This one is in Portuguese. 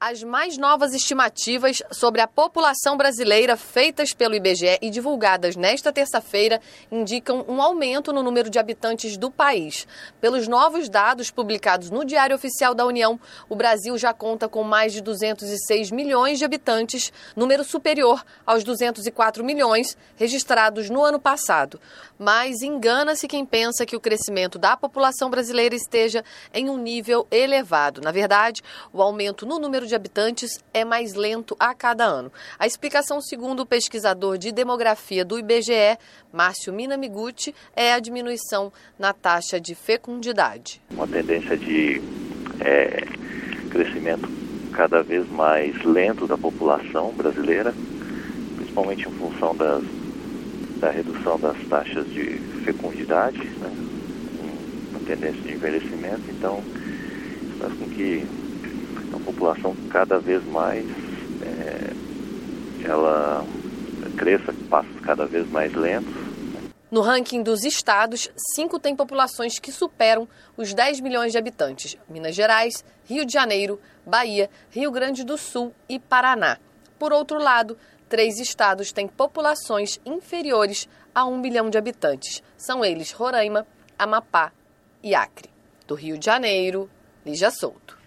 As mais novas estimativas sobre a população brasileira feitas pelo IBGE e divulgadas nesta terça-feira indicam um aumento no número de habitantes do país. Pelos novos dados publicados no Diário Oficial da União, o Brasil já conta com mais de 206 milhões de habitantes, número superior aos 204 milhões registrados no ano passado. Mas engana-se quem pensa que o crescimento da população brasileira esteja em um nível elevado. Na verdade, o aumento no número de habitantes é mais lento a cada ano. A explicação, segundo o pesquisador de demografia do IBGE, Márcio Minamiguchi, é a diminuição na taxa de fecundidade. Uma tendência de crescimento cada vez mais lento da população brasileira, principalmente em função da redução das taxas de fecundidade, né? Uma tendência de envelhecimento. Então, isso faz com que a população cada vez mais ela cresça, passos cada vez mais lentos. No ranking dos estados, 5 têm populações que superam os 10 milhões de habitantes: Minas Gerais, Rio de Janeiro, Bahia, Rio Grande do Sul e Paraná. Por outro lado, 3 estados têm populações inferiores a 1 milhão de habitantes. São eles Roraima, Amapá e Acre. Do Rio de Janeiro, Lígia Souto.